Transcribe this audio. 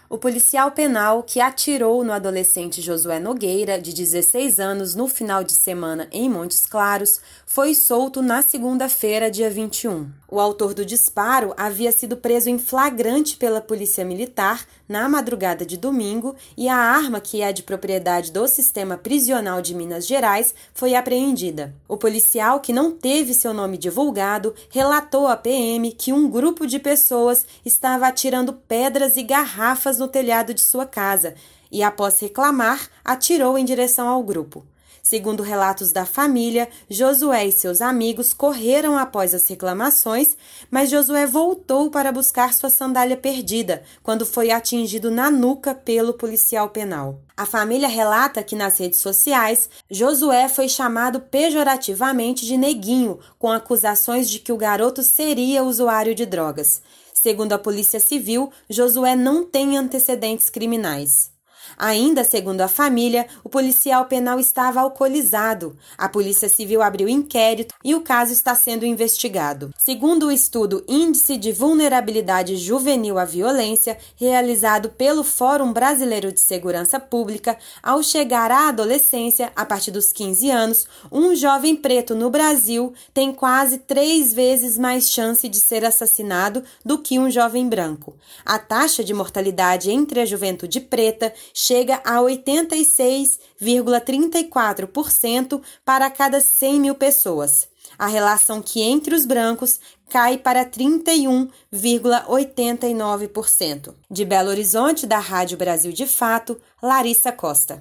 O policial penal que atirou no adolescente Josué Nogueira, de 16 anos, no final de semana em Montes Claros, foi solto na segunda-feira, dia 21. O autor do disparo havia sido preso em flagrante pela Polícia Militar na madrugada de domingo e a arma, que é de propriedade do Sistema Prisional de Minas Gerais, foi apreendida. O policial, que não teve seu nome divulgado, relatou à PM que um grupo de pessoas estava atirando pedras e garrafas no telhado de sua casa e, após reclamar, atirou em direção ao grupo. Segundo relatos da família, Josué e seus amigos correram após as reclamações, mas Josué voltou para buscar sua sandália perdida, quando foi atingido na nuca pelo policial penal. A família relata que nas redes sociais, Josué foi chamado pejorativamente de neguinho, com acusações de que o garoto seria usuário de drogas. Segundo a Polícia Civil, Josué não tem antecedentes criminais. Ainda segundo a família, o policial penal estava alcoolizado. A Polícia Civil abriu inquérito e o caso está sendo investigado. Segundo o estudo Índice de Vulnerabilidade Juvenil à Violência, realizado pelo Fórum Brasileiro de Segurança Pública, ao chegar à adolescência, a partir dos 15 anos, um jovem preto no Brasil tem quase 3 vezes mais chance de ser assassinado do que um jovem branco. A taxa de mortalidade entre a juventude preta chega a 86,34% para cada 100 mil pessoas. A relação que entre os brancos cai para 31,89%. De Belo Horizonte, da Rádio Brasil de Fato, Larissa Costa.